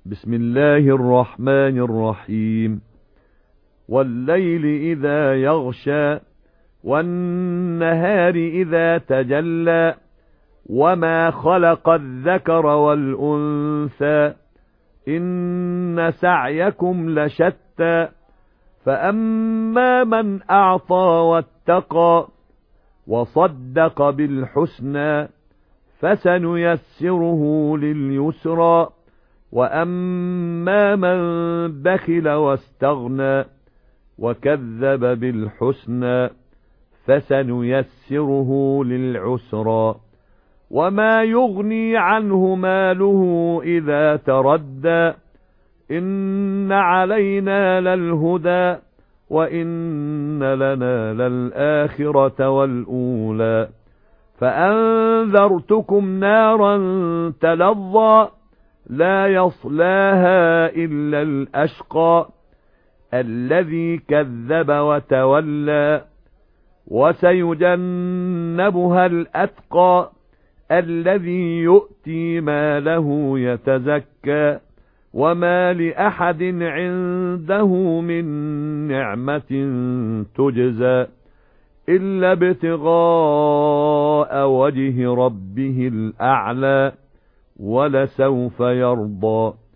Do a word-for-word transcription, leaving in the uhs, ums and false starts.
بسم الله الرحمن الرحيم. والليل إذا يغشى والنهار إذا تجلى وما خلق الذكر والأنثى إن سعيكم لشتى فأما من أعطى واتقى وصدق بالحسنى فسنيسره لليسرى وأما من بخل واستغنى وكذب بالحسنى فسنيسره للعسرى وما يغني عنه ماله إذا تردى إن علينا للهدى وإن لنا للآخرة والأولى فأنذرتكم نارا تلظى لا يصلاها إلا الأشقى الذي كذب وتولى وسيجنبها الأتقى الذي يؤتي ماله يتزكى وما لأحد عنده من نعمة تجزى إلا ابتغاء وجه ربه الأعلى ولسوف يرضى.